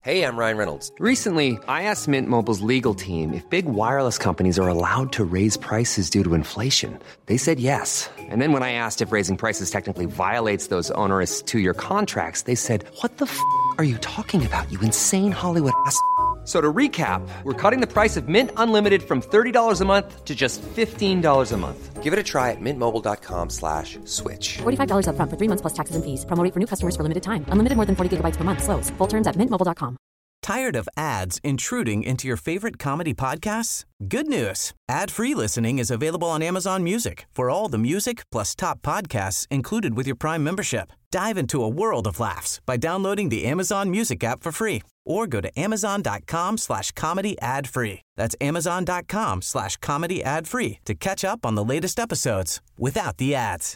Hey, I'm Ryan Reynolds. Recently, I asked Mint Mobile's legal team if big wireless companies are allowed to raise prices due to inflation. They said yes. And then when I asked if raising prices technically violates those onerous two-year contracts, they said, "What the f*** are you talking about, you insane Hollywood ass?" So to recap, we're cutting the price of Mint Unlimited from $30 a month to just $15 a month. Give it a try at mintmobile.com/switch. $45 up front for 3 months plus taxes and fees. Promo rate for new customers for limited time. Unlimited more than 40 gigabytes per month. Slows full terms at mintmobile.com. Tired of ads intruding into your favorite comedy podcasts? Good news. Ad-free listening is available on Amazon Music for all the music plus top podcasts included with your Prime membership. Dive into a world of laughs by downloading the Amazon Music app for free or go to amazon.com/comedy ad-free. That's amazon.com/comedy ad-free to catch up on the latest episodes without the ads.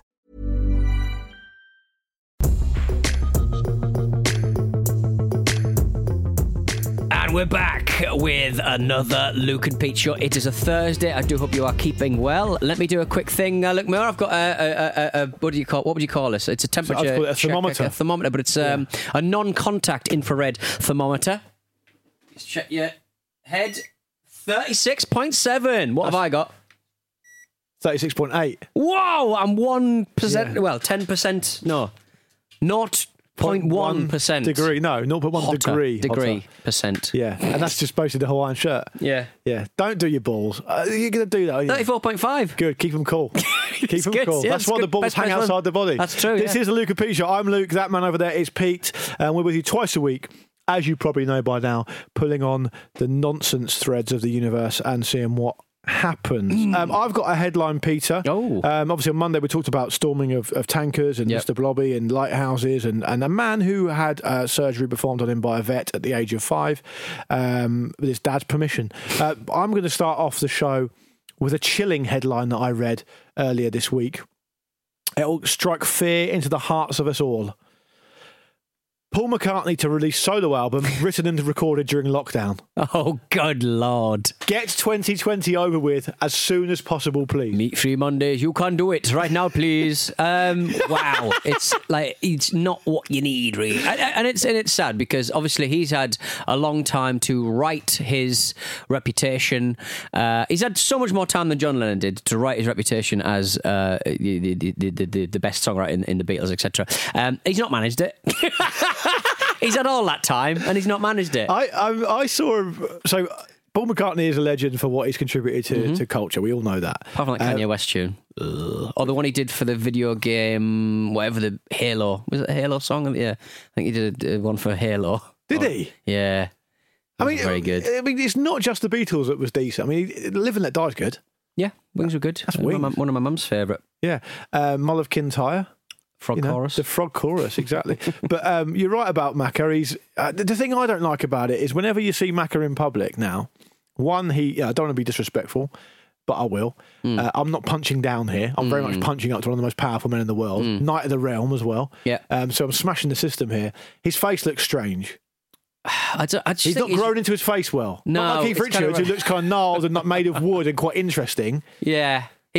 And we're back with another Luke and Pete show. It is a Thursday. I do hope you are keeping well. Let me do a quick thing. Look, Moore, I've got a what would you call this? It's a temperature. So I'd call it a thermometer. A thermometer, but it's a non-contact infrared thermometer. Just check your head. 36.7. What have I got? 36.8. Whoa! I'm 1%. Yeah. Well, 10%. No, 0.1% degree. No, 0.1 degree percent. Yeah, and that's just basically the Hawaiian shirt. Yeah. Don't do your balls. You're going to do that, aren't you? 34.5. Good. Keep them cool. Keep them good. cool. Yeah, that's why the balls Best hang outside the body. That's true. This is the Luke and Pete show. I'm Luke. That man over there is Pete, and we're with you twice a week, as you probably know by now, pulling on the nonsense threads of the universe and seeing what happens. I've got a headline, Peter. Obviously on Monday we talked about storming of tankers and Mr. Blobby and lighthouses and a man who had surgery performed on him by a vet at the age of 5 with his dad's permission. I'm going to start off the show with a chilling headline that I read earlier this week. It'll strike fear into the hearts of us all. Paul McCartney to release solo album written and recorded during lockdown. Oh, good Lord. Get 2020 over with as soon as possible, please. Meat free Mondays. You can do it right now, please. Wow. It's not what you need, really. And it's sad because obviously he's had a long time to write his reputation. He's had so much more time than John Lennon did to write his reputation as the best songwriter in the Beatles, etc. He's not managed it. He's had all that time and he's not managed it. I saw so Paul McCartney is a legend for what he's contributed to culture. We all know that. Apart from that Kanye West tune. Or the one he did for the video game, whatever, the Halo. Was it a Halo song? Yeah. I think he did one for Halo. Did he? Yeah. Very good. I mean, it's not just the Beatles that was decent. I mean, Live and Let Die is good. Yeah, Wings were good. That's Wings. One of my mum's favourite. Yeah. Mull of Kintyre. Frog chorus. The frog chorus, exactly. But you're right about Macca. He's the thing I don't like about it is whenever you see Macca in public now, one, I don't want to be disrespectful, but I will. I'm not punching down here. I'm very much punching up to one of the most powerful men in the world. Knight of the Realm as well. Yeah. So I'm smashing the system here. His face looks strange. He's not grown into his face well. No, not like Keith Richards, who looks kind of gnarled and not made of wood and quite interesting. Yeah.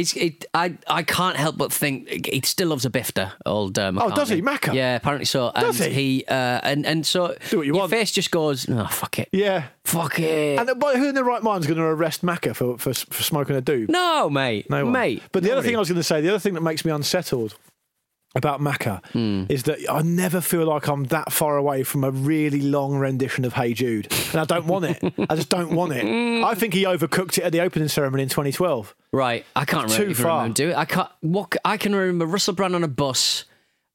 I can't help but think he still loves a bifter, old McCartney. Oh, does he? Macca? Yeah, apparently so. And does he? And so do what you your want. face just goes, oh, fuck it. Yeah. Fuck it. And who in their right mind is going to arrest Macca for smoking a doob? No, mate. No one. Mate. But the other thing I was going to say, the other thing that makes me unsettled about Macca is that I never feel like I'm that far away from a really long rendition of Hey Jude. And I don't want it. I just don't want it. I think he overcooked it at the opening ceremony in 2012. Right. I can't remember. Too far. Do it. I can remember Russell Brand on a bus.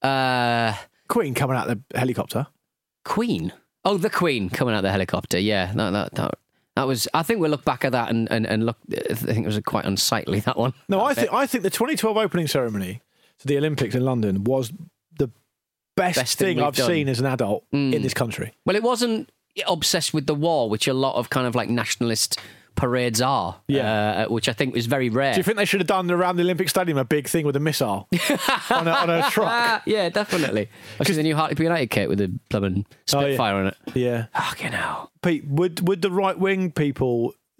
Queen coming out the helicopter. Queen? Oh, the Queen coming out the helicopter. Yeah. That was. I think we'll look back at that and look. I think it was quite unsightly, that one. No, I think the 2012 opening ceremony to the Olympics in London was the best thing I've seen as an adult in this country. Well, it wasn't obsessed with the war, which a lot of kind of like nationalist parades are, which I think is very rare. Do you think they should have done around the Olympic Stadium a big thing with a missile on a truck? Yeah, definitely. Because the new Hartlepool United kit with the Spitfire on it. Yeah. Fucking hell. Pete, would the right wing people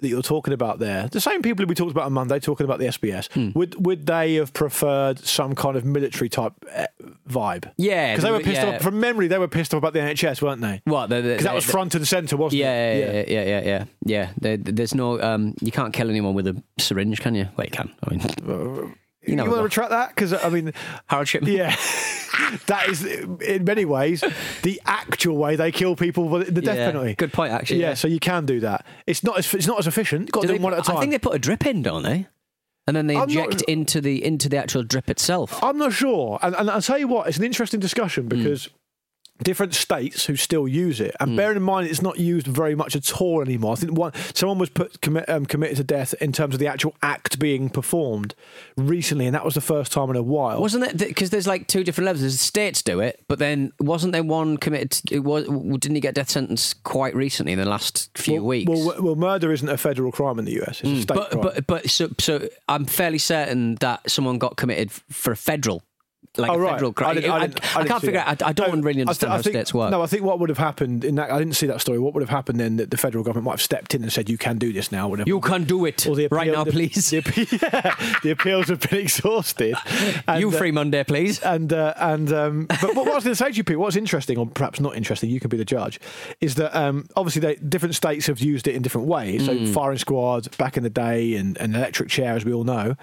that you're talking about there, the same people who we talked about on Monday talking about the SBS, would they have preferred some kind of military type vibe? Yeah, because they were pissed off. From memory, they were pississed off about the NHS, weren't they? What? Because that was front and centre, wasn't it? Yeah. There's no. You can't kill anyone with a syringe, can you? Well, you can. I mean, you want to retract that? Because I mean, Harold Shipman. Yeah, that is in many ways the actual way they kill people with the death penalty. Good point, actually. Yeah, so you can do that. It's not as efficient. You've got to do them one at a time. I think they put a drip in, don't they? And then they inject into the actual drip itself. I'm not sure. And I'll tell you what, it's an interesting discussion because different states who still use it, and bearing in mind it's not used very much at all anymore. I think someone was committed to death in terms of the actual act being performed recently, and that was the first time in a while. Wasn't it? Because there's like two different levels. The states do it, but then wasn't there one committed? Didn't he get death sentence quite recently in the last few weeks? Well, murder isn't a federal crime in the US. It's a state crime. But so I'm fairly certain that someone got committed for a federal. Federal crime. I can't figure out. I don't really understand how states work. No, I think what would have happened in that, I didn't see that story. What would have happened then, that the federal government might have stepped in and said, you can do this now. Whatever. You can do it right now, please. The appeals have been exhausted. And, you free Monday, please. But what I was going to say to you, Pete, what's interesting, or perhaps not interesting, you can be the judge, is that obviously different states have used it in different ways. So firing squad back in the day and electric chair, as we all know.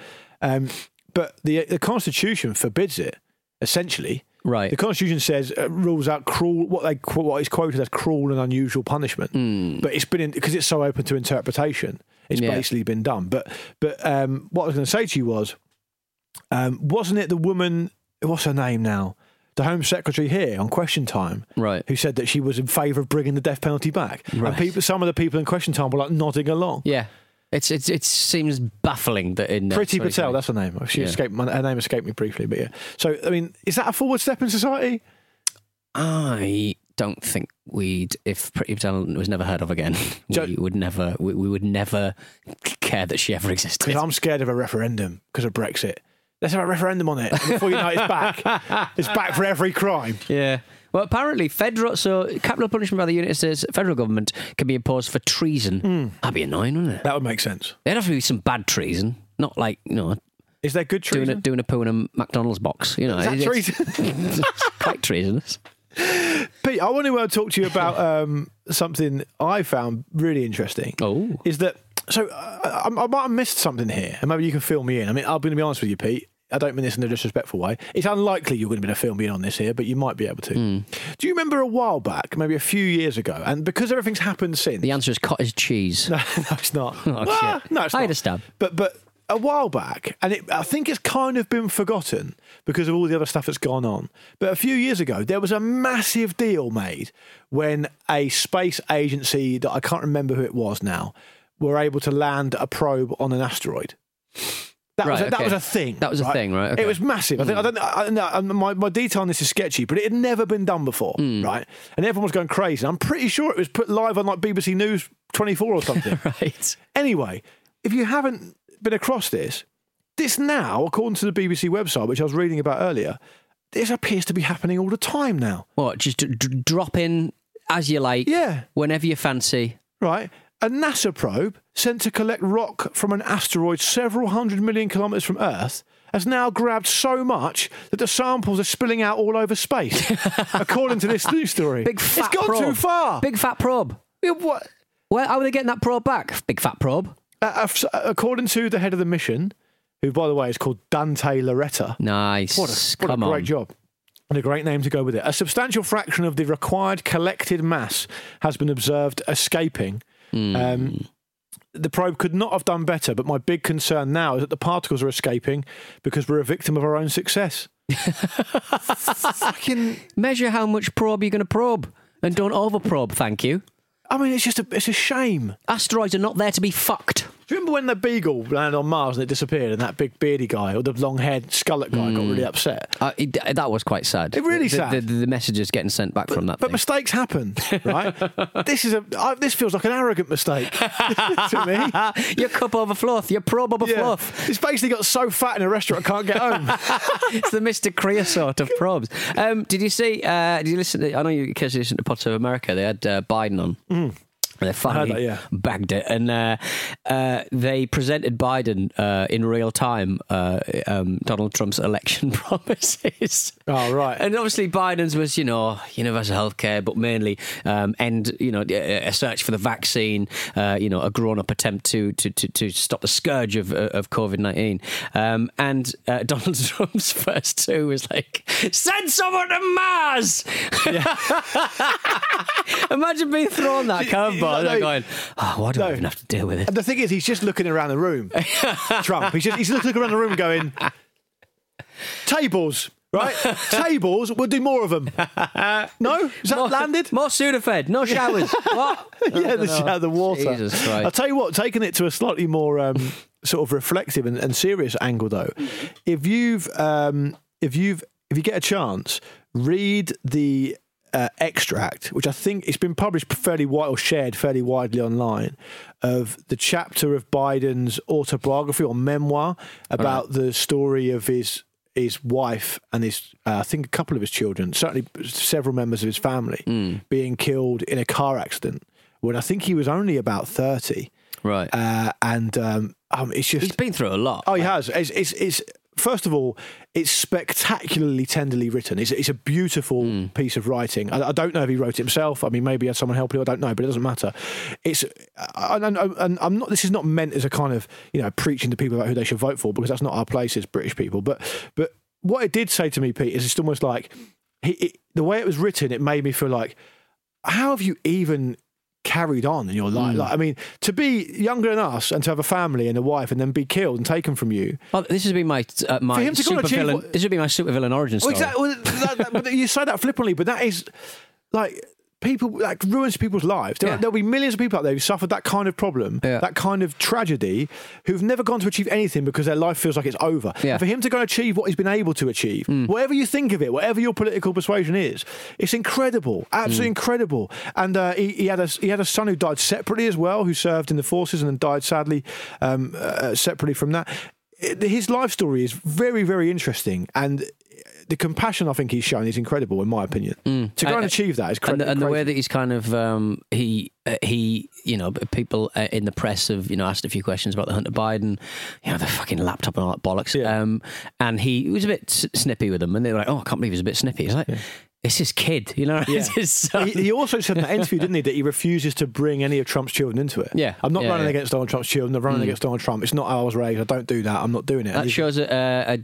But the Constitution forbids it, essentially. Right. The Constitution says rules out what is quoted as cruel and unusual punishment. But it's been because it's so open to interpretation. It's basically been done. But what I was going to say to you was, wasn't it the woman? What's her name now? The Home Secretary here on Question Time, right? Who said that she was in favour of bringing the death penalty back. Right. And some of the people in Question Time were like nodding along. Yeah. It seems baffling that in Priti Patel, that's her name. She escaped. Her name escaped me briefly, but yeah. So I mean, is that a forward step in society? I don't think if Priti Patel was never heard of again, we would never care that she ever existed. Because I'm scared of a referendum because of Brexit. Let's have a referendum on it. And before you know, it's back. It's back for every crime. Yeah. Well, apparently, capital punishment by the United States federal government can be imposed for treason. That'd be annoying, wouldn't it? That would make sense. There'd have to be some bad treason, not like, Is there good treason? Doing a poo in a McDonald's box, Is that treason? It's quite treasonous. Pete, I want to talk to you about something I found really interesting. Oh. Is that, so I might have missed something here, and maybe you can fill me in. I mean, I'm going to be honest with you, Pete. I don't mean this in a disrespectful way. It's unlikely you're going to be able to fill me in on this here, but you might be able to. Do you remember a while back, maybe a few years ago, and because everything's happened since... The answer is cottage cheese. No, it's not. Oh, shit. No, it's I not. had a stab. But a while back, and I think it's kind of been forgotten because of all the other stuff that's gone on, but a few years ago, there was a massive deal made when a space agency, that I can't remember who it was now, were able to land a probe on an asteroid. That was a thing. That was a thing, right? Okay. It was massive. My detail on this is sketchy, but it had never been done before, right? And everyone was going crazy. I'm pretty sure it was put live on like BBC News 24 or something. Right. Anyway, if you haven't been across this now, according to the BBC website, which I was reading about earlier, this appears to be happening all the time now. What? Just drop in as you like? Yeah. Whenever you fancy. Right. A NASA probe sent to collect rock from an asteroid several 100 million kilometres from Earth has now grabbed so much that the samples are spilling out all over space, according to this news story. Big fat It's gone probe. too far. Big fat probe. Yeah, what? Well, how are they getting that probe back? Big fat probe. According to the head of the mission, who, by the way, is called Dante Loretta. Nice. What a great job. And a great name to go with it. A substantial fraction of the required collected mass has been observed escaping. The probe could not have done better, but my big concern now is that the particles are escaping because we're a victim of our own success. Fucking measure how much probe you're going to probe, and don't over probe. Thank you. I mean, it's a shame. Asteroids are not there to be fucked. Do you remember when the Beagle landed on Mars and it disappeared, and that big beardy guy or the long-haired skullet guy got really upset? That was quite sad. It really sad. The messages getting sent back from that. But mistakes happen, right? This feels like an arrogant mistake to me. Your cup overfloweth. Your probe overfloweth. It's basically got so fat in a restaurant I can't get home. It's the Mr. Creosote of probes. Did you see? Did you listen? I know you listened to Pots of America. They had Biden on. They finally bagged it, and they presented Biden in real time Donald Trump's election promises. Oh, right. And obviously Biden's was, universal healthcare, but mainly a search for the vaccine, a grown-up attempt to stop the scourge of COVID-19. And Donald Trump's first two was like, send someone to Mars! Yeah. Imagine being thrown that curveball. They're going, why do I even have to deal with it? And the thing is, he's just looking around the room. Trump. He's looking around the room going, tables, right? Tables, we'll do more of them. No? Is that landed? More Sudafed, no showers. What? Yeah, the water. Jesus Christ. I'll tell you what, taking it to a slightly more sort of reflective and serious angle, though, if you get a chance, read the extract, which I think it's been published fairly wide or shared fairly widely online, of the chapter of Biden's autobiography or memoir about the story of his wife and his I think a couple of his children, certainly several members of his family, being killed in a car accident when I think he was only about 30. Right. It's just, he's been through a lot. Oh, he has. It's first of all, it's spectacularly tenderly written. It's a beautiful piece of writing. I don't know if he wrote it himself. I mean, maybe he had someone help him. I don't know, but it doesn't matter. And I'm not. This is not meant as a kind of preaching to people about who they should vote for, because that's not our place as British people. But what it did say to me, Pete, is it's almost like the way it was written. It made me feel like, how have you even carried on in your life? Like, I mean, to be younger than us and to have a family and a wife and then be killed and taken from you. Well, this has been my supervillain. This would be my supervillain origin story. Well, exactly. But you say that flippantly, but that is like people, like, ruins people's lives. There'll be millions of people out there who suffered that kind of problem, that kind of tragedy, who've never gone to achieve anything because their life feels like it's over. Yeah. And for him to go and achieve what he's been able to achieve, whatever you think of it, whatever your political persuasion is, it's incredible, absolutely incredible. And he had a son who died separately as well, who served in the forces and then died sadly separately from that. His life story is very, very interesting, and the compassion I think he's shown is incredible, in my opinion. To go and achieve that is crazy. And the way that he's kind of people in the press have asked a few questions about the Hunter Biden, the fucking laptop and all that bollocks. Yeah. And he was a bit snippy with them, and they were like, "Oh, I can't believe he's a bit snippy." He's like, it's his kid, it's his son. He also said in that interview, didn't he, that he refuses to bring any of Trump's children into it. Yeah. I'm not running against Donald Trump's children. I'm running against Donald Trump. It's not how I was raised. I don't do that. I'm not doing it. That shows a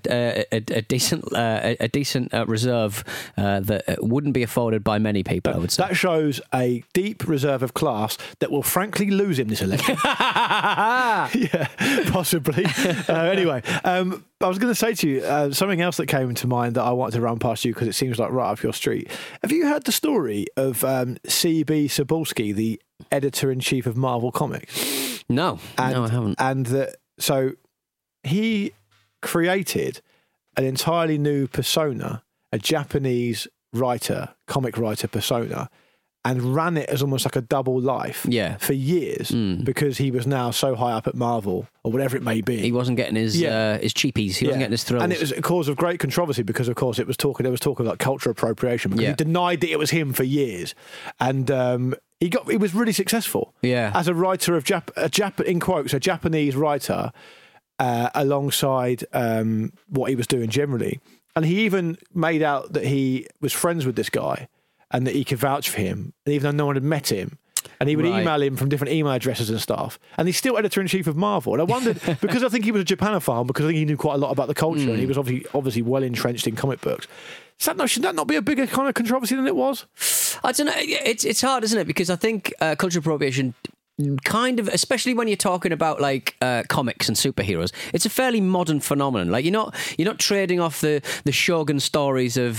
decent reserve that wouldn't be afforded by many people, I would say. That shows a deep reserve of class that will frankly lose him this election. Yeah, possibly. Anyway, I was going to say to you something else that came to mind that I wanted to run past you because it seems like right up your street. Have you heard the story of C.B. Cebulski, the editor-in-chief of Marvel Comics? No, I haven't. And so he created an entirely new persona, a Japanese comic writer persona, and ran it as almost like a double life for years because he was now so high up at Marvel or whatever it may be. He wasn't getting his cheapies. He wasn't getting his thrills. And it was a cause of great controversy because, of course, there was talk of like cultural appropriation because he denied that it was him for years. And he was really successful as a writer of in quotes, a Japanese writer alongside what he was doing generally. And he even made out that he was friends with this guy and that he could vouch for him, and even though no one had met him. And he would email him from different email addresses and stuff. And he's still editor-in-chief of Marvel. And I wondered, because I think he was a Japanophile, because I think he knew quite a lot about the culture, and he was obviously well entrenched in comic books. Should that not be a bigger kind of controversy than it was? I don't know. It's hard, isn't it? Because I think cultural appropriation kind of, especially when you're talking about like comics and superheroes, it's a fairly modern phenomenon. Like you're not trading off the Shogun stories of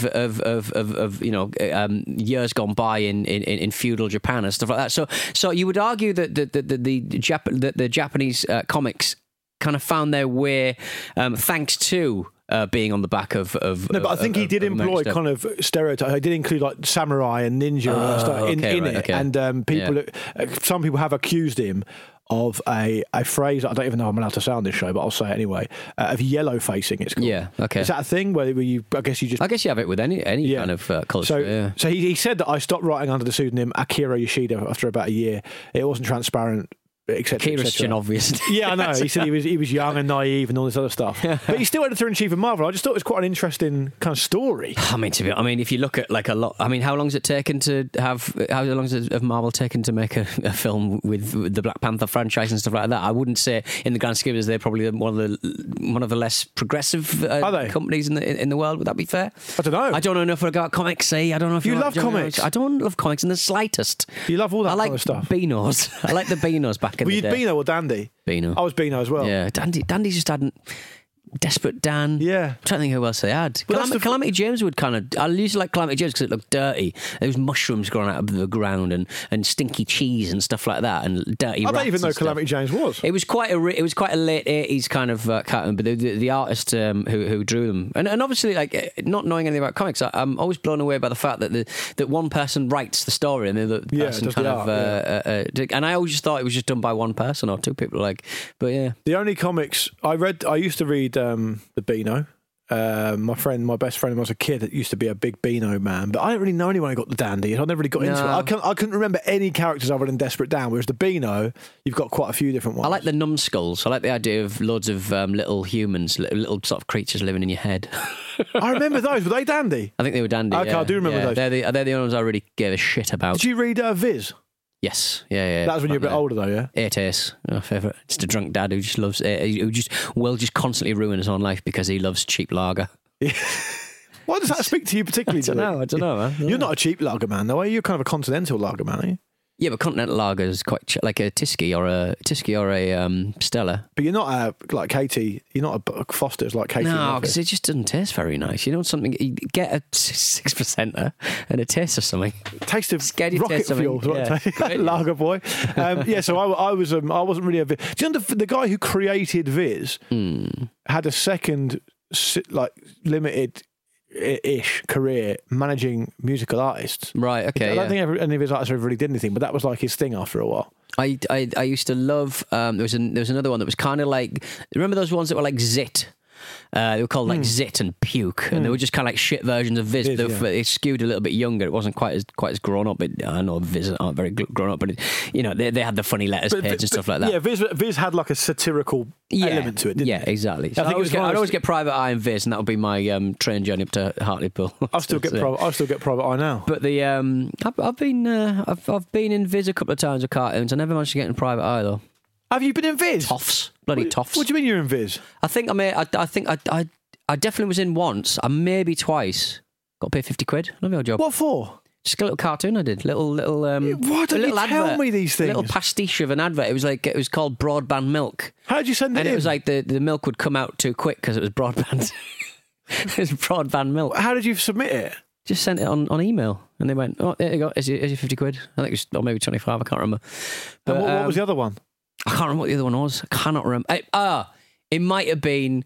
years gone by in feudal Japan and stuff like that. So you would argue that the Japanese comics kind of found their way thanks to being on the back of no, but I think he did employ kind of stereotypes. He did include like samurai and ninja stuff in it, okay. and people, some people have accused him of a phrase I don't even know I'm allowed to say on this show, but I'll say it anyway. Of yellow facing, it's called. Yeah, okay. Is that a thing where you? I guess you have it with any kind of culture. So he said that I stopped writing under the pseudonym Akira Yoshida after about a year. It wasn't transparent. Akira's such an obvious. Yeah, I know. He said he was young and naive and all this other stuff. But he's still editor-in-chief of Marvel. I just thought it was quite an interesting kind of story. I mean, if you look at like a lot, I mean, how long has Marvel taken to make a film with the Black Panther franchise and stuff like that? I wouldn't say, in the grand scheme, they're probably one of the less progressive companies in the world. Would that be fair? I don't know. I don't know enough about comics. I don't know if you love comics. I don't love comics in the slightest. You love all that kind of stuff. Beanos. I like the Beanos back in the day. Were you Beano or Dandy? Beano. I was Beano as well. Yeah, Dandy just hadn't. Desperate Dan. Yeah. I'm trying to think who else they had. Well, Calamity James would kind of... I used to like Calamity James because it looked dirty. There was mushrooms growing out of the ground and stinky cheese and stuff like that and dirty rats. I don't even know stuff. Calamity James was. It was quite a late 80s kind of cartoon, but the artist who drew them... And obviously, like, not knowing anything about comics, I'm always blown away by the fact that one person writes the story and the other person kind of... and I always just thought it was just done by one person or two people, like... But yeah. The only comics I used to read the Beano. My best friend when I was a kid, that used to be a big Beano man, but I don't really know anyone who got the Dandy. I never really got into it. I couldn't remember any characters other than Desperate Dan, whereas the Beano, you've got quite a few different ones. I like the numbskulls. I like the idea of loads of little humans, little sort of creatures living in your head. I remember those. Were they Dandy? I think they were Dandy. Okay, yeah. I do remember those. They're the only ones I really gave a shit about. Did you read Viz? Yes, yeah. That was when you were a bit older, though, yeah. ATS, my favourite. Just a drunk dad who just loves, who will constantly ruin his own life because he loves cheap lager. Why does that speak to you particularly? I don't know, man. You're not a cheap lager man, though, are you? You're kind of a continental lager man, are you? Yeah, but continental lager is quite like a Tyskie or a Stella. But you're not like Katie. You're not a Foster's like Katie. No, because it just doesn't taste very nice. You know something? You get a 6% and it tastes of something. Taste of rocket fuel, lager boy. So I wasn't really a Viz. Do you know the guy who created Viz had a second like limited-ish career managing musical artists. Right, okay. I don't think any of his artists ever really did anything, but that was like his thing after a while. I used to love... there was another one that was kind of like... Remember those ones that were like Zit? They were called like Zit and Puke, and they were just kind of like shit versions of Viz. It skewed a little bit younger. It wasn't quite as grown up. I know Viz aren't very grown up, but they had the funny letters page and stuff like that. Yeah, Viz had like a satirical element to it, didn't it? Exactly. So I'd always get Private Eye and Viz, and that would be my train journey up to Hartlepool. I still get Private Eye now. But I've been in Viz a couple of times with cartoons. I never managed to get in Private Eye though. Have you been in Viz? Toffs. Bloody toffs. What do you mean you're in Viz? I think I definitely was in once. I maybe twice. Got to pay £50. Lovely old job. What for? Just a little cartoon I did. Little why don't you tell me these things? A little pastiche of an advert. It was called Broadband Milk. How did you send it in? And it was like the milk would come out too quick because it was broadband. It was broadband milk. How did you submit it? Just sent it on email, and they went, "Oh, there you go. Here's your £50." I think it was, or maybe 25. I can't remember. But what was the other one? I can't remember what the other one was. I cannot remember. It might have been...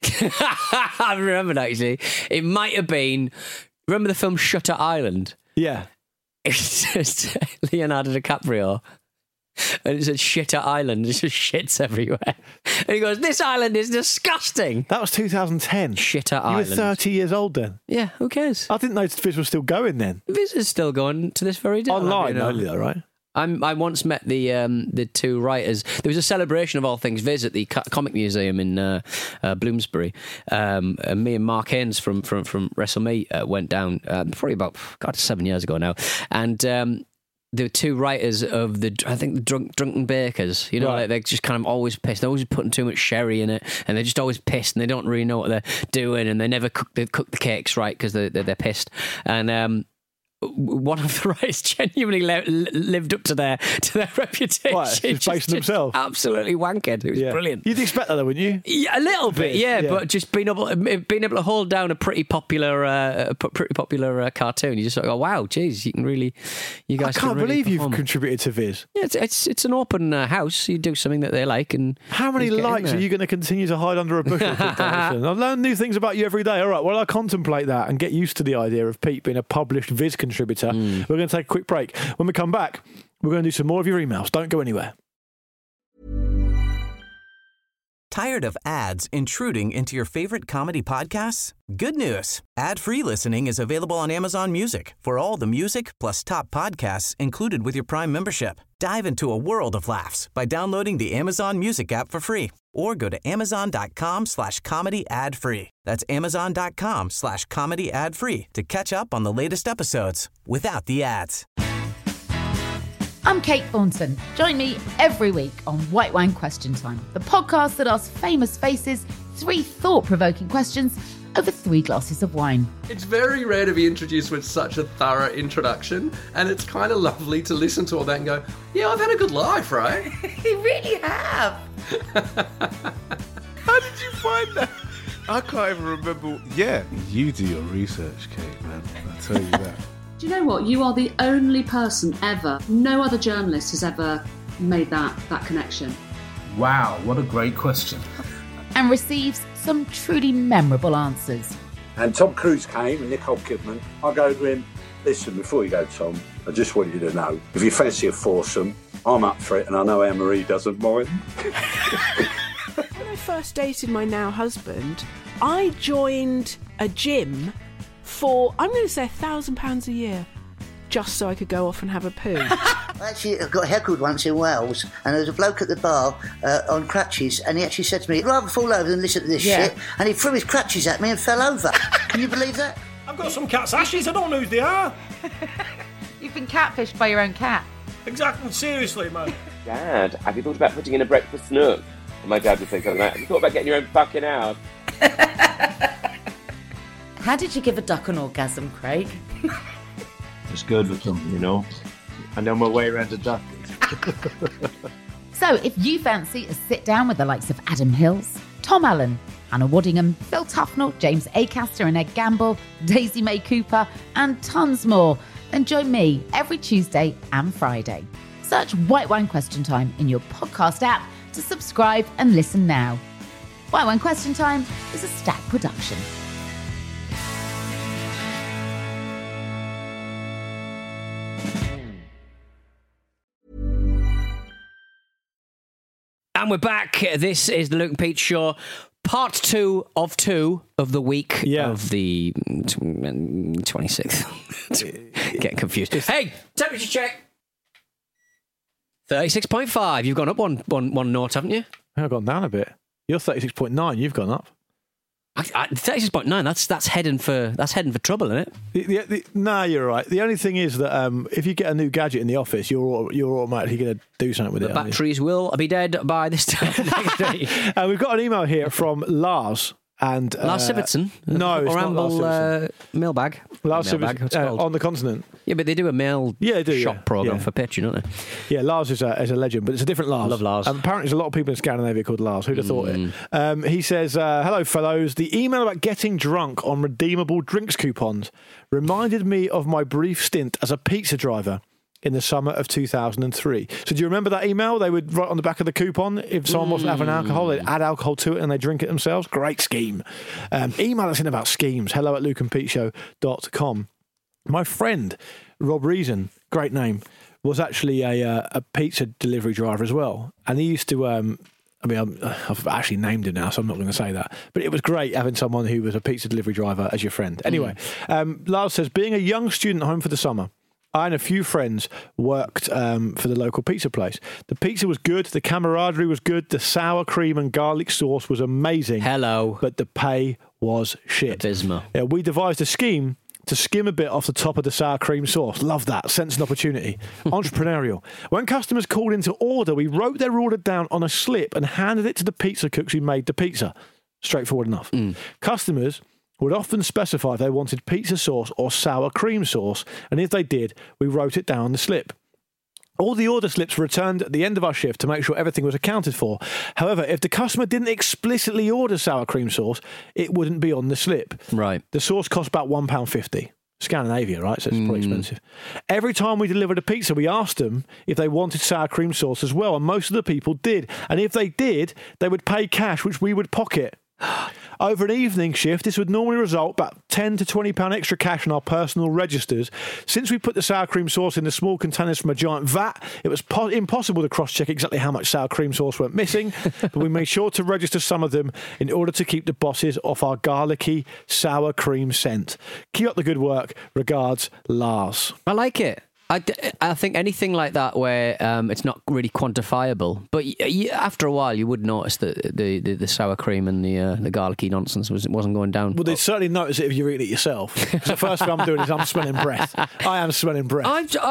I remembered, actually. It might have been... Remember the film Shutter Island? Yeah. It's just Leonardo DiCaprio. And it said Shitter Island. There's just shits everywhere. And he goes, "This island is disgusting." That was 2010. Shitter Island. You were 30 years old then. Yeah, who cares? I didn't know Viz was still going then. Viz is still going to this very day. Online only though, right? I once met the two writers. There was a celebration of all things Viz at the Comic Museum in Bloomsbury. And me and Mark Haynes from WrestleMe went down probably about 7 years ago now. And the two writers of the Drunken Bakers, you know, right. like they're just kind of always pissed. They're always putting too much sherry in it, and they're just always pissed, and they don't really know what they're doing, and they never cook the cakes right because they're pissed. And one of the writers genuinely lived up to their reputation. What, just based on themselves? Absolutely wankered. It was brilliant. You'd expect that, though, wouldn't you? Yeah, a little bit, yeah. But just being able to hold down a pretty popular cartoon, you just sort of go, wow, geez, you guys. I can't believe really you've contributed to Viz. Yeah, it's an open house. You do something that they like, and how many likes are you going to continue to hide under a bushel? I've learned new things about you every day. All right, well, I'll contemplate that and get used to the idea of Pete being a published Viz contributor. We're going to take a quick break. When we come back, we're going to do some more of your emails. Don't go anywhere. Tired of ads intruding into your favorite comedy podcasts? Good news. Ad-free listening is available on Amazon Music for all the music plus top podcasts included with your Prime membership. Dive into a world of laughs by downloading the Amazon Music app for free or go to amazon.com/comedy ad-free. That's amazon.com/comedy ad-free to catch up on the latest episodes without the ads. I'm Kate Thornton. Join me every week on White Wine Question Time, the podcast that asks famous faces 3 thought-provoking questions over 3 glasses of wine. It's very rare to be introduced with such a thorough introduction, and it's kind of lovely to listen to all that and go, yeah, I've had a good life, right? You really have. How did you find that? I can't even remember. Yeah, you do your research, Kate, man. I tell you that. Do you know what? You are the only person ever, no other journalist has ever made that connection. Wow, what a great question. And receives some truly memorable answers. And Tom Cruise came and Nicole Kidman. I go to him, listen, before you go, Tom, I just want you to know, if you fancy a foursome, I'm up for it, and I know Anne-Marie doesn't mind. When I first dated my now husband, I joined a gym for, I'm going to say £1,000 a year, just so I could go off and have a poo. Actually, I got heckled once in Wales, and there was a bloke at the bar on crutches, and he actually said to me, I'd rather fall over than listen to this shit, and he threw his crutches at me and fell over. Can you believe that? I've got some cat's ashes, I don't know who they are. You've been catfished by your own cat. Exactly, seriously, man. Dad, have you thought about putting in a breakfast nook? And my dad would say something like, have you thought about getting your own fucking house? How did you give a duck an orgasm, Craig? It's good with them, you know. I know my way around a duck. So if you fancy a sit down with the likes of Adam Hills, Tom Allen, Anna Waddingham, Phil Tufnell, James Acaster and Ed Gamble, Daisy May Cooper, and tons more, then join me every Tuesday and Friday. Search White Wine Question Time in your podcast app to subscribe and listen now. White Wine Question Time is a Stack production. And we're back. This is the Luke and Pete Show, part 2 of 2 of the week of the 26th. Getting confused. Hey, temperature check. 36.5. You've gone up one note, haven't you? I've gone down a bit. You're 36.9. You've gone up. 36.9. That's heading for trouble, isn't it? No, you're right. The only thing is that if you get a new gadget in the office, you're automatically going to do something with it. The batteries will be dead by this time. We've got an email here from Lars. And Lars Sivertson? No, it's not Lars Sivertson. Mailbag. Lars Sivertson on the continent. Yeah, but they do a mail shop programme for pitching, don't they? Yeah, Lars is a legend, but it's a different Lars. I love Lars. Apparently there's a lot of people in Scandinavia called Lars. Who'd have thought it? He says, hello, fellows. The email about getting drunk on redeemable drinks coupons reminded me of my brief stint as a pizza driver in the summer of 2003. So do you remember that email? They would write on the back of the coupon, if someone wasn't having alcohol, they'd add alcohol to it and they drink it themselves. Great scheme. Email us in about schemes. hello@lukeandpeteshow.com. My friend, Rob Reason, great name, was actually a pizza delivery driver as well. And he used to... I've actually named him now, so I'm not going to say that. But it was great having someone who was a pizza delivery driver as your friend. Anyway, Lars says, being a young student home for the summer, I and a few friends worked for the local pizza place. The pizza was good, the camaraderie was good, the sour cream and garlic sauce was amazing. Hello. But the pay was shit. Abysmal. Yeah, we devised a scheme to skim a bit off the top of the sour cream sauce. Love that. Sense and opportunity. Entrepreneurial. When customers called in to order, we wrote their order down on a slip and handed it to the pizza cooks who made the pizza. Straightforward enough. Customers would often specify if they wanted pizza sauce or sour cream sauce, and if they did, we wrote it down on the slip. All the order slips were returned at the end of our shift to make sure everything was accounted for. However, if the customer didn't explicitly order sour cream sauce, it wouldn't be on the slip. Right. The sauce cost about £1.50. Scandinavia, right? So it's pretty expensive. Every time we delivered a pizza, we asked them if they wanted sour cream sauce as well, and most of the people did. And if they did, they would pay cash, which we would pocket. Over an evening shift, this would normally result about £10 to £20 extra cash on our personal registers. Since we put the sour cream sauce in the small containers from a giant vat, it was impossible to cross-check exactly how much sour cream sauce went missing, but we made sure to register some of them in order to keep the bosses off our garlicky sour cream scent. Keep up the good work. Regards, Lars. I like it. I think anything like that where it's not really quantifiable, but after a while you would notice that the sour cream and the garlicky nonsense wasn't going down. Well, they'd certainly notice it if you eat it yourself. Because the first thing I'm doing is I'm smelling breath. I am smelling breath.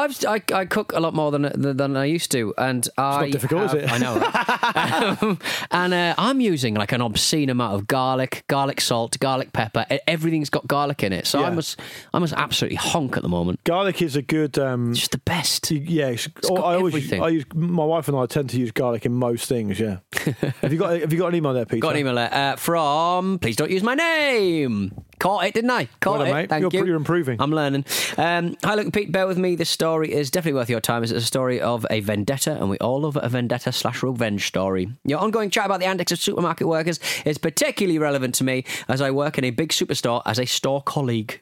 I cook a lot more than I used to, and it's not difficult, is it? I know. Right? And I'm using like an obscene amount of garlic salt, garlic pepper. Everything's got garlic in it, so Yeah. I must absolutely honk at the moment. Garlic is a good. It's just the best. Yeah, everything. I use. My wife and I tend to use garlic in most things. Yeah. Have you got an email there, Peter? Got an email there from. Please don't use my name. Caught it, didn't I? Caught Well it. done, mate. Thank you. You're improving. I'm learning. Hi, Luke and Pete. Bear with me. This story is definitely worth your time. It's a story of a vendetta, and we all love a vendetta/revenge story. Your ongoing chat about the antics of supermarket workers is particularly relevant to me as I work in a big superstore as a store colleague.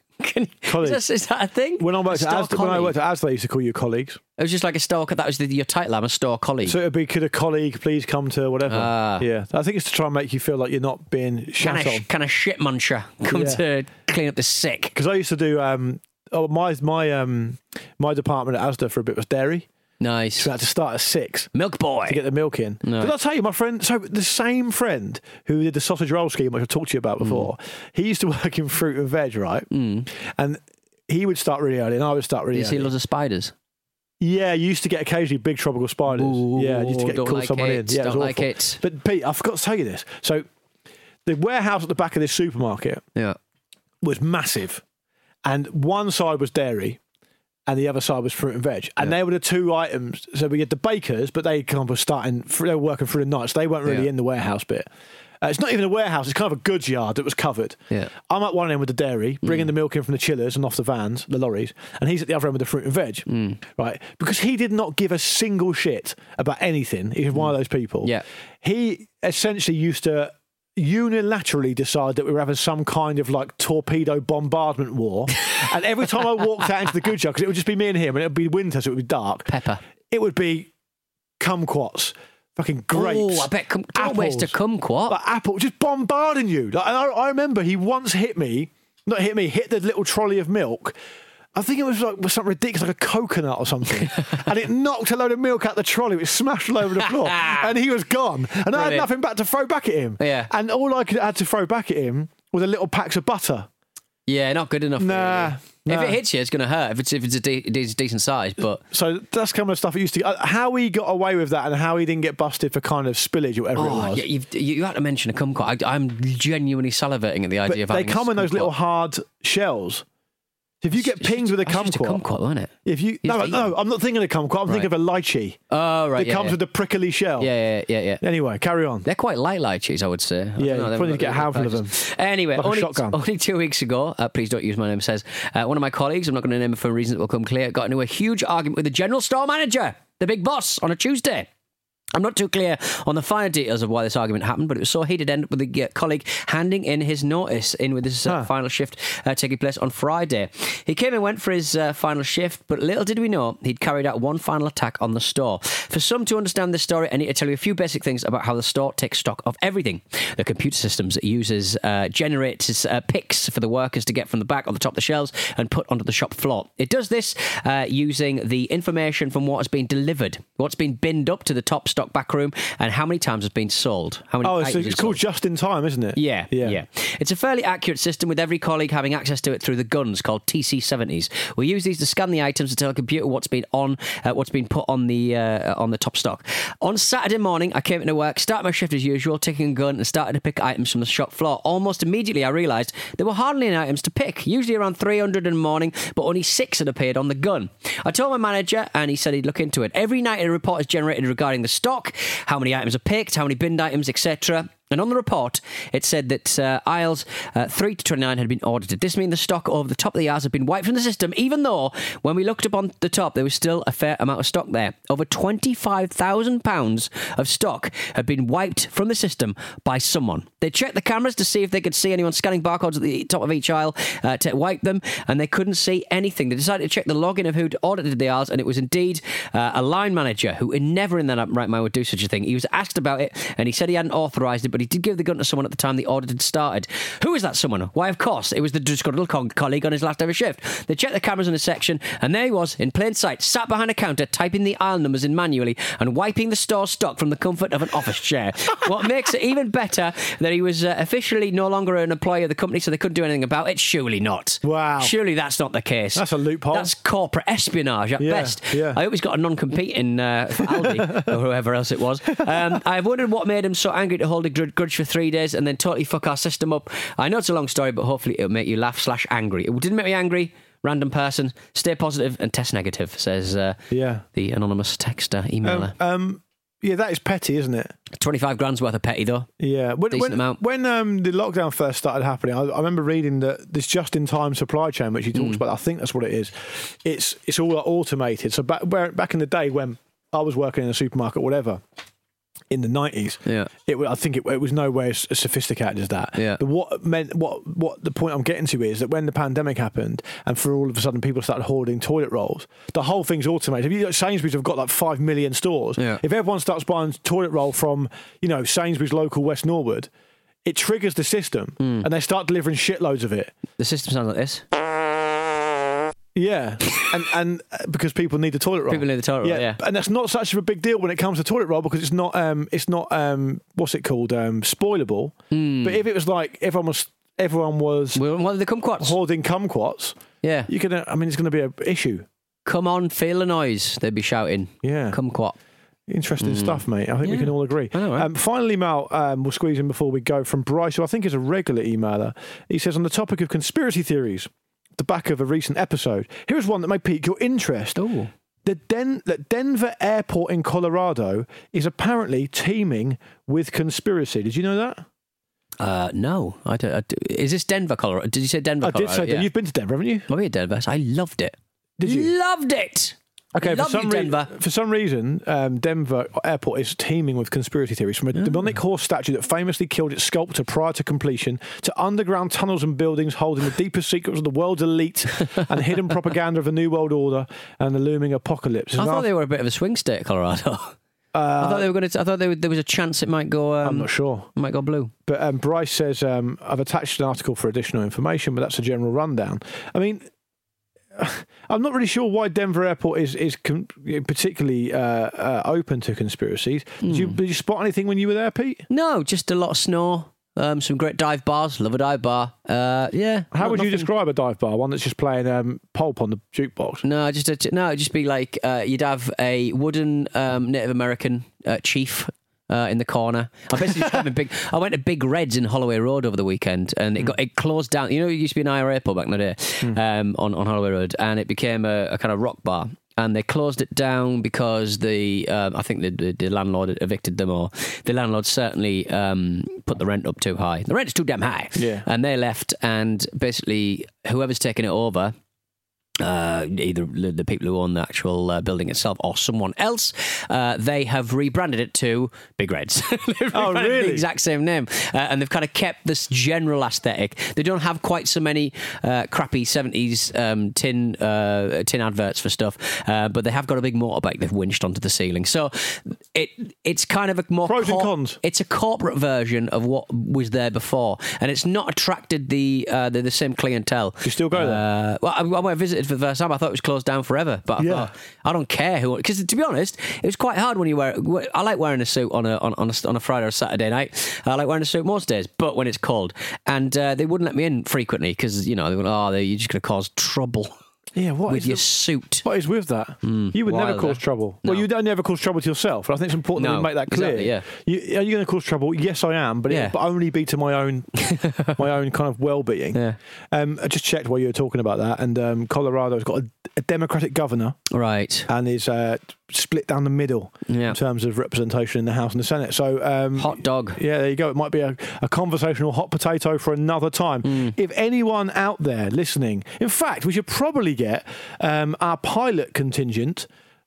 Is that a thing? When I worked at Asda, I used to call you colleagues. It was just like a store. That was your title. I'm a store colleague. So it'd be, could a colleague please come to whatever? Yeah, I think it's to try and make you feel like you're not being shat on. Kind of shit muncher come to clean up the sick. Because I used to do my department at Asda for a bit was dairy. Nice. So I had to start at 6. Milk boy. To get the milk in. No. But I'll tell you, my friend, so the same friend who did the sausage roll scheme, which I've talked to you about before, he used to work in fruit and veg, right? And he would start really early and I would start really early. Did you see lots of spiders? Yeah, you used to get occasionally big tropical spiders. You used to get call someone in. Yeah, don't like it. But Pete, I forgot to tell you this. So the warehouse at the back of this supermarket was massive. And one side was dairy and the other side was fruit and veg. And they were the two items. So we had the bakers, but they kind of they were working through the night, so they weren't really in the warehouse bit. It's not even a warehouse, it's kind of a goods yard that was covered. Yeah. I'm at one end with the dairy, bringing the milk in from the chillers and off the vans, the lorries, and he's at the other end with the fruit and veg. Right? Because he did not give a single shit about anything. He was one of those people. Yeah. He essentially used to unilaterally decide that we were having some kind of like torpedo bombardment war. And every time I walked out into the goods yard, because it would just be me and him, and it would be winter, so it would be dark. Pepper. It would be kumquats. Fucking grapes. Oh, I bet don't waste a kumquat. Like apple, just bombarding you. Like, and I remember he once hit the little trolley of milk. I think it was like something ridiculous, like a coconut or something. And it knocked a load of milk out the trolley, which smashed all over the floor. And he was gone. And I had nothing back to throw back at him. Yeah. And all I had to throw back at him was a little packs of butter. Yeah, not good enough. Nah. If it hits you, it's going to hurt. If it's a decent size, but so that's kind of stuff it used to. How he got away with that, and how he didn't get busted for kind of spillage or whatever it was. Yeah, you had to mention a kumquat. I'm genuinely salivating at the idea of they having come in those little hard shells. If you get pinged with a kumquat, just a kumquat, wasn't it? If you no, I'm not thinking of kumquat. I'm thinking of a lychee. Oh, right. It comes with the prickly shell. Yeah. Anyway, carry on. They're quite light lychees, I would say. Yeah, you probably need to get a handful of them. Anyway, like only 2 weeks ago, please don't use my name, says one of my colleagues, I'm not going to name him for reasons that will come clear, got into a huge argument with the general store manager, the big boss, on a Tuesday. I'm not too clear on the finer details of why this argument happened, but it was so heated end up with the colleague handing in his notice in with his final shift taking place on Friday. He came and went for his final shift, but little did we know he'd carried out one final attack on the store. For some to understand this story, I need to tell you a few basic things about how the store takes stock of everything. The computer systems it uses generates picks for the workers to get from the back on the top of the shelves and put onto the shop floor. It does this using the information from what has been delivered, what's been binned up to the top stock stock back room, and how many times has been sold. How many items it's called Just in Time, isn't it? Yeah. It's a fairly accurate system with every colleague having access to it through the guns called TC70s. We use these to scan the items to tell a computer what's been put on the top stock. On Saturday morning, I came into work, started my shift as usual, taking a gun and started to pick items from the shop floor. Almost immediately, I realised there were hardly any items to pick, usually around 300 in the morning, but only 6 had appeared on the gun. I told my manager, and he said he'd look into it. Every night, a report is generated regarding the stock, how many items are picked, how many binned items, etc. And on the report, it said that aisles 3 to 29 had been audited. This means the stock over the top of the aisles had been wiped from the system, even though when we looked up on the top, there was still a fair amount of stock there. Over £25,000 of stock had been wiped from the system by someone. They checked the cameras to see if they could see anyone scanning barcodes at the top of each aisle to wipe them, and they couldn't see anything. They decided to check the login of who'd audited the aisles, and it was indeed a line manager who never in their right mind would do such a thing. He was asked about it, and he said he hadn't authorised it, but he did give the gun to someone at the time the audit had started. Who was that someone? Why, of course, it was the disgruntled colleague on his last ever shift. They checked the cameras in the section, and there he was, in plain sight, sat behind a counter, typing the aisle numbers in manually and wiping the store stock from the comfort of an office chair. What makes it even better that he was officially no longer an employee of the company, so they couldn't do anything about it? Surely not. Wow. Surely that's not the case. That's a loophole. That's corporate espionage at best. Yeah. I hope he's got a non-compete in Aldi or whoever else it was. I've wondered what made him so angry to hold a grudge for 3 days and then totally fuck our system up. I know it's a long story, but hopefully it'll make you laugh / angry. It didn't make me angry. Random person. Stay positive and test negative, says the anonymous texter, emailer. Yeah, that is petty, isn't it? 25 grand's worth of petty, though. Yeah. When the lockdown first started happening, I remember reading that this just-in-time supply chain, which he talks about, I think that's what it is, it's all automated. So back in the day when I was working in a supermarket or whatever, in the 90s, I think it was nowhere as sophisticated as that. Yeah. But what the point I'm getting to is that when the pandemic happened and for all of a sudden people started hoarding toilet rolls, the whole thing's automated. If Sainsbury's have got like 5 million stores, if everyone starts buying toilet roll from Sainsbury's local West Norwood, it triggers the system and they start delivering shitloads of it. The system sounds like this. Yeah, and because people need the toilet roll. People need the toilet roll, yeah. And that's not such a big deal when it comes to toilet roll because it's not what's it called, spoilable. But if it was like everyone was well, the kumquats hoarding kumquats, you can. It's going to be an issue. Come on, feel the noise. They'd be shouting. Yeah, kumquat. Interesting stuff, mate. I think we can all agree. I know, right? Final email we'll squeeze in before we go from Bryce, who I think is a regular emailer. He says, on the topic of conspiracy theories, the back of a recent episode, here's one that may pique your interest. Ooh. The Denver airport in Colorado is apparently teeming with conspiracy. Did you know that? No. I don't. Is this Denver, Colorado? Did you say Denver, Colorado? I did say that. You've been to Denver, haven't you? I've been to Denver. I loved it. Did you? Loved it. Okay, Denver. For some reason, Denver Airport is teeming with conspiracy theories, from a demonic horse statue that famously killed its sculptor prior to completion, to underground tunnels and buildings holding the deepest secrets of the world's elite and hidden propaganda of the New World Order and the looming apocalypse. I thought they were a bit of a swing state, Colorado. I thought they were going to. I thought there was a chance it might go. I'm not sure. It might go blue. But Bryce says, I've attached an article for additional information, but that's a general rundown. I mean, I'm not really sure why Denver Airport is particularly open to conspiracies. Did you spot anything when you were there, Pete? No, just a lot of snow. Some great dive bars. Love a dive bar. Yeah. How would you describe a dive bar? One that's just playing Pulp on the jukebox? No, it'd just be like you'd have a wooden Native American chief in the corner. I went to Big Reds in Holloway Road over the weekend, and it closed down. You know, it used to be an IRA pub back in the day on Holloway Road, and it became a kind of rock bar. And they closed it down because I think the landlord evicted them, or the landlord certainly put the rent up too high. The rent's too damn high. Yeah. And they left, and basically whoever's taken it over, either the people who own the actual building itself or someone else, they have rebranded it to Big Reds. Oh, really? The exact same name. And they've kind of kept this general aesthetic. They don't have quite so many crappy 70s tin adverts for stuff, but they have got a big motorbike they've winched onto the ceiling. So it's kind of a more... Pros and cons. It's a corporate version of what was there before, and it's not attracted the same clientele. Do you still go there? Well, I visited for the first time. I thought it was closed down forever, but I thought, I don't care who. Because to be honest, it was quite hard when you wear. I like wearing a suit on a Friday or Saturday night. I like wearing a suit most days, but when it's cold, and they wouldn't let me in frequently because they went, you're just going to cause trouble. Yeah, with your suit. What is with that? You would never cause trouble. No. Well, you'd only ever cause trouble to yourself. And I think it's important that we make that clear. Exactly, Are you going to cause trouble? Yes, I am, but it only be to my own kind of well-being. Yeah. I just checked while you were talking about that, and Colorado's got a Democratic governor, right, and is split down the middle in terms of representation in the House and the Senate. So hot dog. Yeah, there you go. It might be a conversational hot potato for another time. If anyone out there listening, in fact, we should probably get our pilot contingent,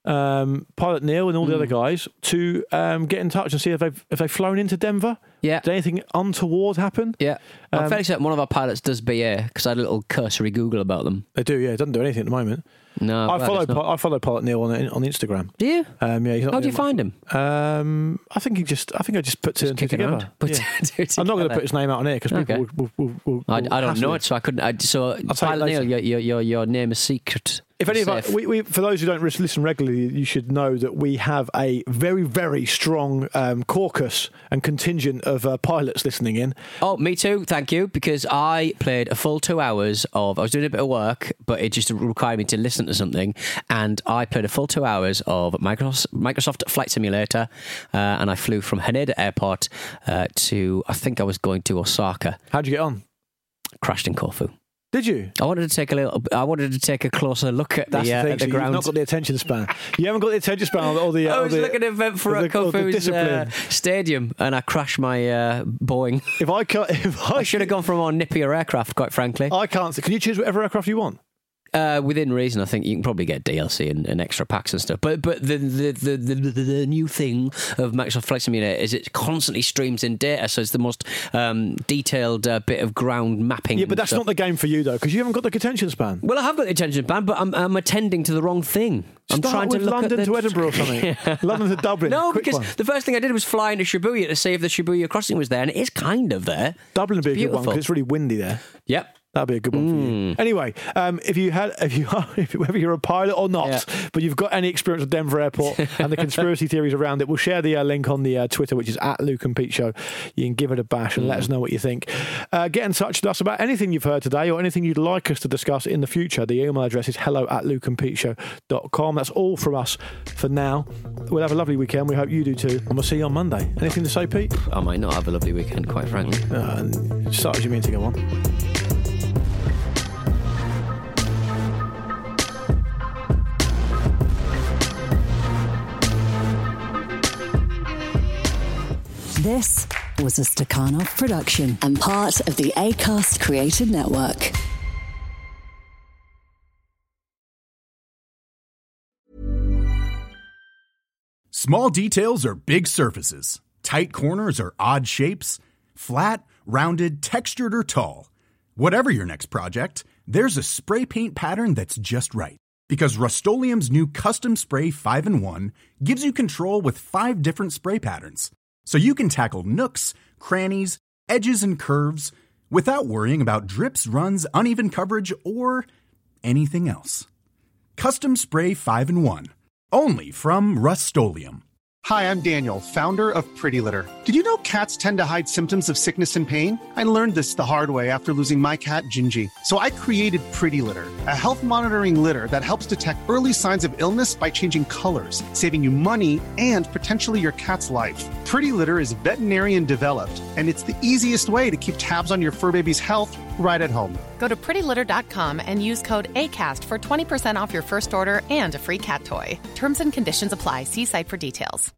Pilot Neil and all the other guys, to get in touch and see if they've flown into Denver. Yeah. Did anything untoward happen? Yeah. I'm fairly certain one of our pilots does BA because I had a little cursory Google about them. They do, yeah. It doesn't do anything at the moment. No, I follow Pilot Neil on Instagram. Do you? Yeah. How do you find him? I think I just put two and two together. I'm not going to put his name out on air because people will I don't know it, so I couldn't. So Pilot Neil, your name is secret. If any of we for those who don't listen regularly, you should know that we have a very, very strong caucus and contingent of pilots listening in. Oh, me too. Thank you, because I played a full 2 hours of. I was doing a bit of work, but it just required me to listen to something, and I played a full 2 hours of Microsoft Flight Simulator, and I flew from Haneda Airport to. I think I was going to Osaka. How'd you get on? Crashed in Corfu. Did you? I wanted to take a closer look at the ground. You've not got the attention span. You haven't got the attention span on all the. I was looking at Corfu's stadium, and I crashed my Boeing. I should have gone for a more nippier aircraft, quite frankly. I can't. Can you choose whatever aircraft you want? Within reason, I think you can probably get DLC and extra packs and stuff. But the new thing of Microsoft Flight Simulator is it constantly streams in data, so it's the most detailed bit of ground mapping. Yeah, but that's not the game for you though, because you haven't got the attention span. Well, I have got the attention span, but I'm attending to the wrong thing. I'm trying to look London at to Edinburgh or something. London to Dublin. No, because the first thing I did was fly into Shibuya to see if the Shibuya crossing was there, and it is kind of there. Dublin would be a good one because it's really windy there. Yep. That'd be a good one for you. Anyway, whether you're a pilot or not, but you've got any experience with Denver Airport and the conspiracy theories around it, we'll share the link on the Twitter, which is @LukeandPeteShow. You can give it a bash and let us know what you think. Get in touch with us about anything you've heard today or anything you'd like us to discuss in the future. The email address is hello@lukeandpeteshow.com. That's all from us for now. We'll have a lovely weekend. We hope you do too. And we'll see you on Monday. Anything to say, Pete? I might not have a lovely weekend, quite frankly. Start as you mean to go on. This was a Stakhanov production and part of the Acast Creative Network. Small details are big surfaces. Tight corners are odd shapes. Flat, rounded, textured, or tall. Whatever your next project, there's a spray paint pattern that's just right. Because Rust-Oleum's new Custom Spray 5-in-1 gives you control with 5 different spray patterns. So you can tackle nooks, crannies, edges, and curves without worrying about drips, runs, uneven coverage, or anything else. Custom Spray 5-in-1. Only from Rust-Oleum. Hi, I'm Daniel, founder of Pretty Litter. Did you know cats tend to hide symptoms of sickness and pain? I learned this the hard way after losing my cat, Gingy. So I created Pretty Litter, a health monitoring litter that helps detect early signs of illness by changing colors, saving you money and potentially your cat's life. Pretty Litter is veterinarian developed, and it's the easiest way to keep tabs on your fur baby's health right at home. Go to prettylitter.com and use code ACAST for 20% off your first order and a free cat toy. Terms and conditions apply. See site for details.